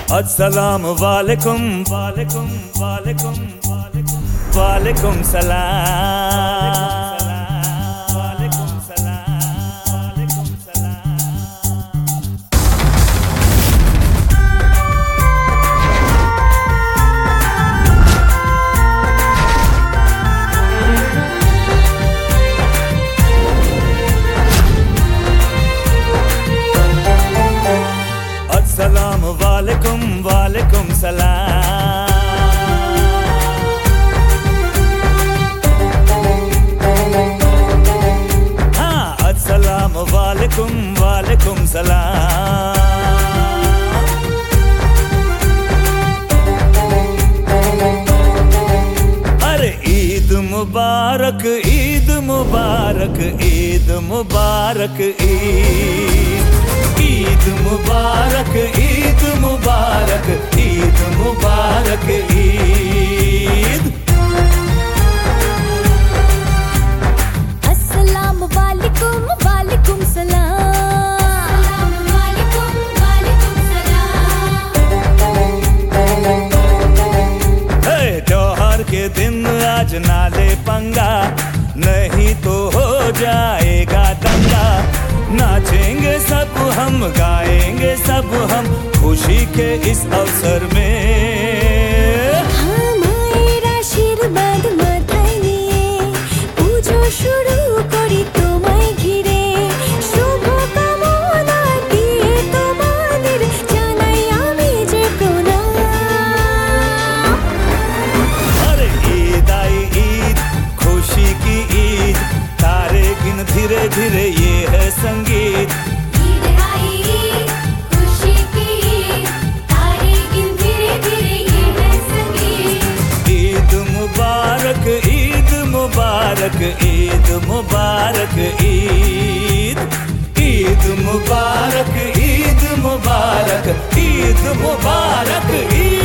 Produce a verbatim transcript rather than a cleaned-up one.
अस्सलाम वालेकुम वालेकुम वालेकुम वालेकुम वालेकुम सलाम वालेकुम सलाम वालेकुम सलाम। अस्सलाम वालेकुम वालेकुम सलाम। हाँ, अस्सलाम वालेकुम वालेकुम सलाम। अरे ईद मुबारक ईद मुबारक ईद मुबारक ईद ईद मुबारक ईद मुबारक ईद मुबारक ईद। अस्सलाम वालेकुम वालेकुम सलाम वालेकुम वालेकुम सलाम। हे त्योहार के दिन आज नाले पंगा, नहीं तो हो जाएगा दंगा। नाचेंगे सब हम गाएंगे सब हम खुशी के इस अवसर में। আমাদের আশীর্বাদ মাথায় নিয়ে পুজো শুরু করি তোমায় ঘিরে। শুভ কামনা দিয়ে তোমাদের জানাই আমি যে প্রণাম। अरे ईद आई ईद खुशी की ईद, तारे गिन धीरे धीरे ये है संगीत। ईद आई खुशी की तारे गिन धीरे धीरे ये है संगीत। ईद मुबारक ईद मुबारक ईद मुबारक ईद ईद मुबारक ईद मुबारक ईद मुबारक ईद।